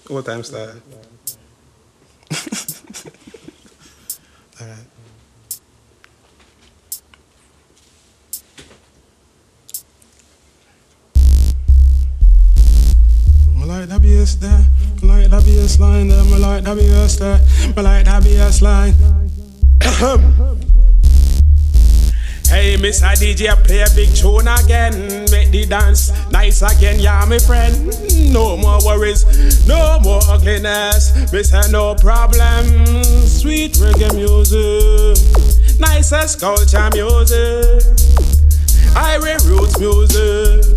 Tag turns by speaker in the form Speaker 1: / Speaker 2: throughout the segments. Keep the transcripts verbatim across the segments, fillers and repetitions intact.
Speaker 1: What time start? Alright. I like the bass there, I like the bass line there, I like the bass there, I like the bass line. Hey, Mister D J, play a big tune again. Make the dance nice again, yeah, my friend. No more worries, no more ugliness. Mister No problem. Sweet reggae music, nicest culture music, Irish roots music.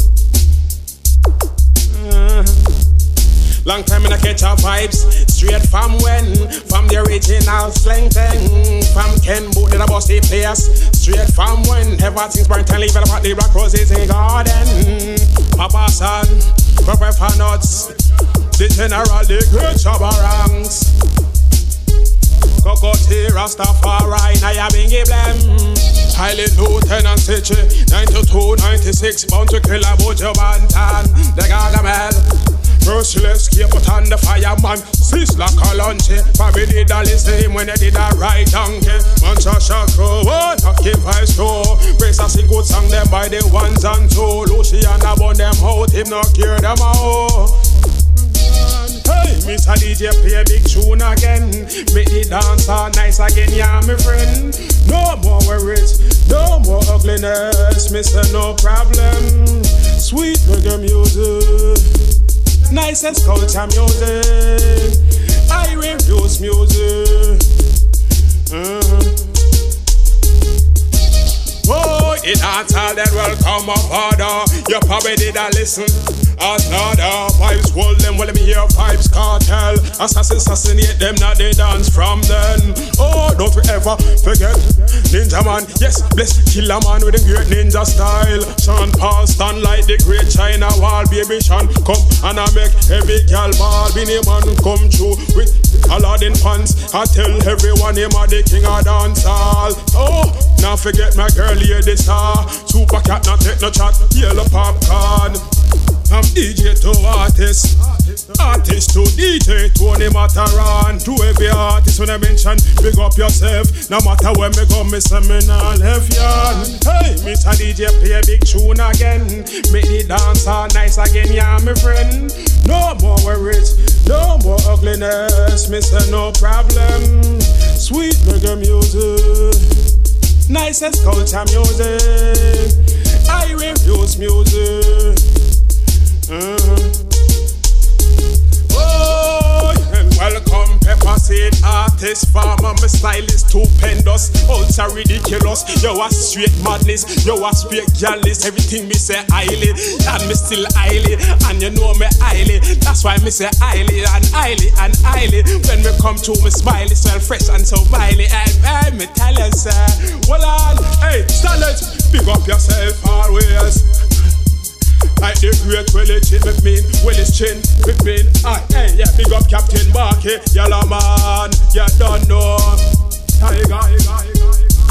Speaker 1: Uh, Long time in a catch up vibes, straight from when, from the original slang thing. From Ken Boot to the Bossy Players, straight from when everything's burnt and leave it about the black roses in garden. Papa San, Professor Nuts, the General, the great Shabba Ranks. Cocotte, Rastafari, Naya Bingy Blem. Highly Lieutenant Stitchy, ninety-two, ninety-six, bound to kill a Bojo Bantan, the Gargamel. Merciless, keep put on the fireman. Sis like a lunch. Probably did a listen when they did a right donkey. Mancha Shakro, oh, knock him five store. Brace a sing good song them by the ones and two. Luciana burn them out, him not care them out. Hey, Mister D J, play a big tune again. Make the dance all nice again, yeah, my friend. No more worries, no more ugliness. Mister No problem. Sweet reggae music, nicest culture music, Irish roots music. Uh-huh. Oh, it ain't all that will come up harder. You probably did a listen. Another vibes, hold them, well let me hear vibes cartel. Assassin, assassinate them, now they dance from then. Oh, don't we ever forget Ninja Man, yes, bless Killer Man with a great ninja style. Sean Paul stand like the great China wall. Baby Sean come and I make every gal ball. Binny Man come through with Aladdin pants. I tell everyone him a the king of dancehall. Oh, now forget my girl lady star. Super cat not take no chat, yellow popcorn. I'm D J to artist, artist to D J, Tony Mataran. To every artist when I mention, big up yourself. No matter where me go, me say me nah left yarn. Hey, Mister D J, play a big tune again. Make the dance all nice again, yeah, my friend. No more worries, no more ugliness. Mister No problem. Sweet reggae music, nicest culture music, Irish roots music. Uh-huh. Oh, and welcome Pepper Seed artist, farmer, my style is stupendous, ultra ridiculous. Yo, a straight madness, yo, a straight gallus. Everything me say highly, and me still highly, and you know me highly. That's why me say highly and highly and highly. When me come to me smile, it's well fresh and so wily. And I me tell you, sir, well on, hey, standards, big up yourself always. Like the great Willie Chin, me mean Willie's chin, me mean ah, hey, yeah, big up Captain Barky, yellow man, you don't know. Tiger, tiger, tiger.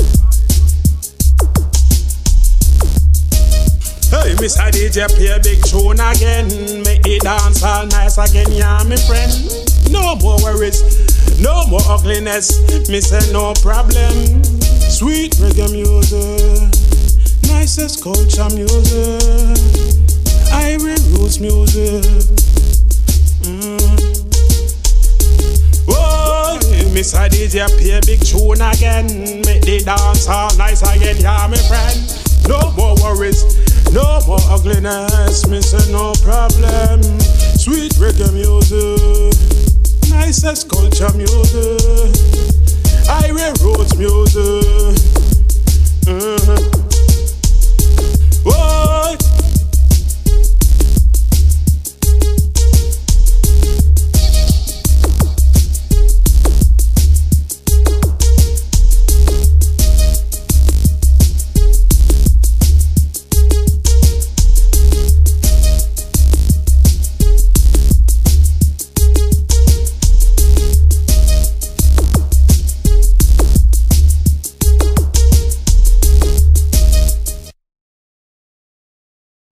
Speaker 1: Hey, Mister D J, play a big tune again. Make the dance all nice again, yeah, my friend. No more worries, no more ugliness. Me say no problem. Sweet reggae music, nicest culture music, Irish roots music. Mm. Oh, Mister D J, play a big tune again. Make the dance all nice again, yeah, my friend. No more worries, no more ugliness. Me say no problem. Sweet reggae music, nicest culture music, Irish roots music.